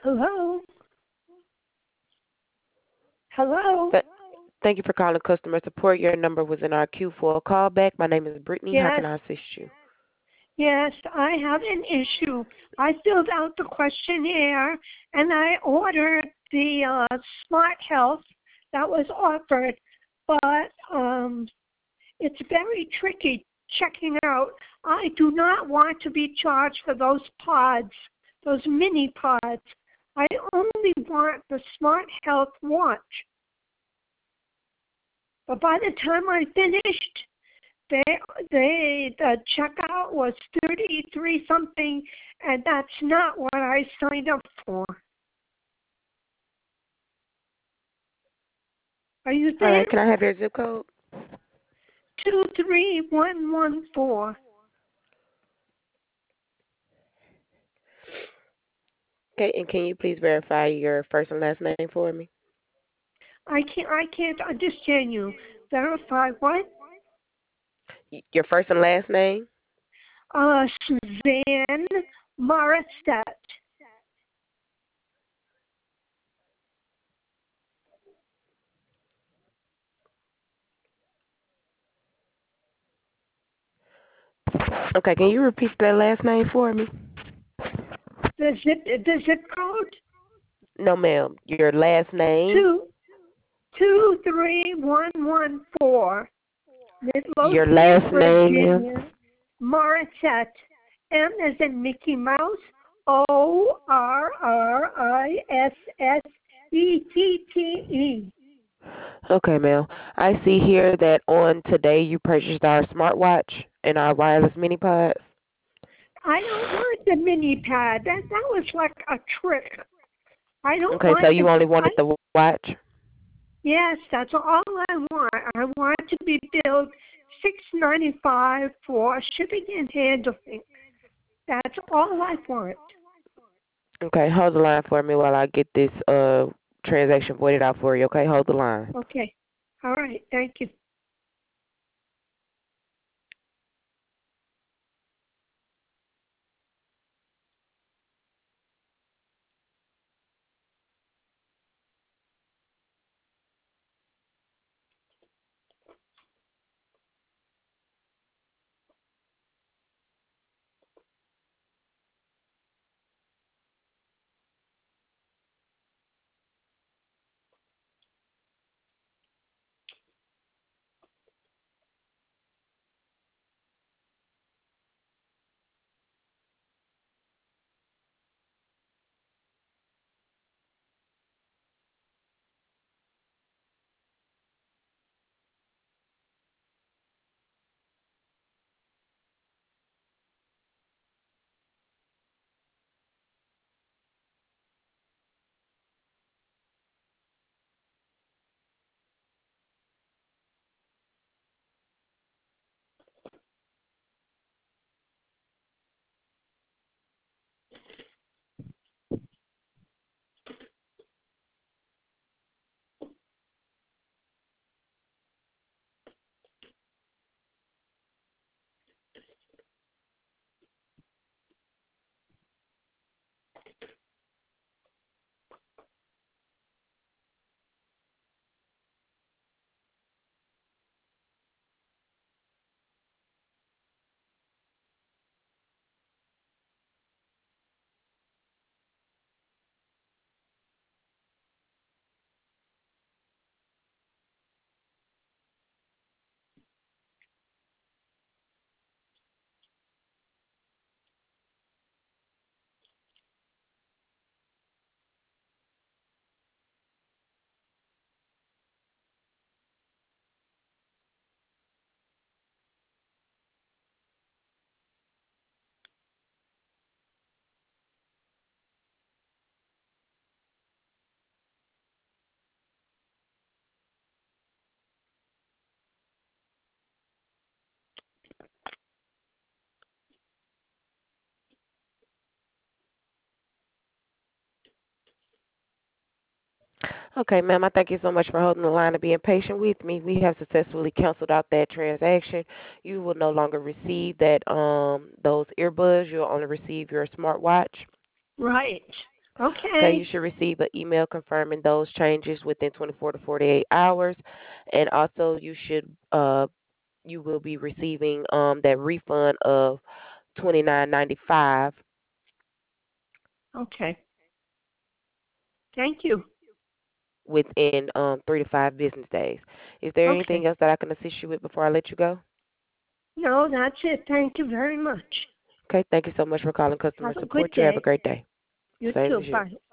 Hello? Hello? Th- Thank you for calling customer support. Your number was in our queue for a call back. My name is Brittany. How Yes, can I assist you? yes, I have an issue. I filled out the questionnaire and I ordered the Smart Health that was offered, but it's very tricky checking out. I do not want to be charged for those pods, those mini pods. I only want the Smart Health watch. But by the time I finished, the checkout was 33 something, and that's not what I signed up for. Are you All there? right. Can I have your zip code? 23114. Okay. And can you please verify your first and last name for me? I can't understand you. Verify what? Your first and last name? Suzanne Morissette. Okay. Can you repeat that last name for me? The zip code? No, ma'am. Your last name? Two 23114. Your Midlothian, last name, ma'am? Virginia. Morissette. M as in Mickey Mouse. Orissette. Okay, ma'am. I see here that on today you purchased our smartwatch and our wireless mini pods. I don't want the mini pad. That was like a trick. I don't Okay, so want you the. only I wanted the watch? Yes, that's all I want. I want to be billed $6.95 for shipping and handling. That's all I want. Okay, hold the line for me while I get this transaction voided out for you. Okay, hold the line. Okay. All right. Thank you. Okay, ma'am, I thank you so much for holding the line and being patient with me. We have successfully canceled out that transaction. You will no longer receive that those earbuds. You'll only receive your smartwatch. Right. Okay, you Okay. should receive an email confirming those changes within 24 to 48 hours, and also you will be receiving that refund of 29.95 Okay. Thank you. within 3 to 5 business days. Is there anything Okay. else that I can assist you with before I let you go? No, that's it. Thank you very much. Okay, thank you so much for calling customer Have a good support. You have a day. great day. You Same too. as you. Bye.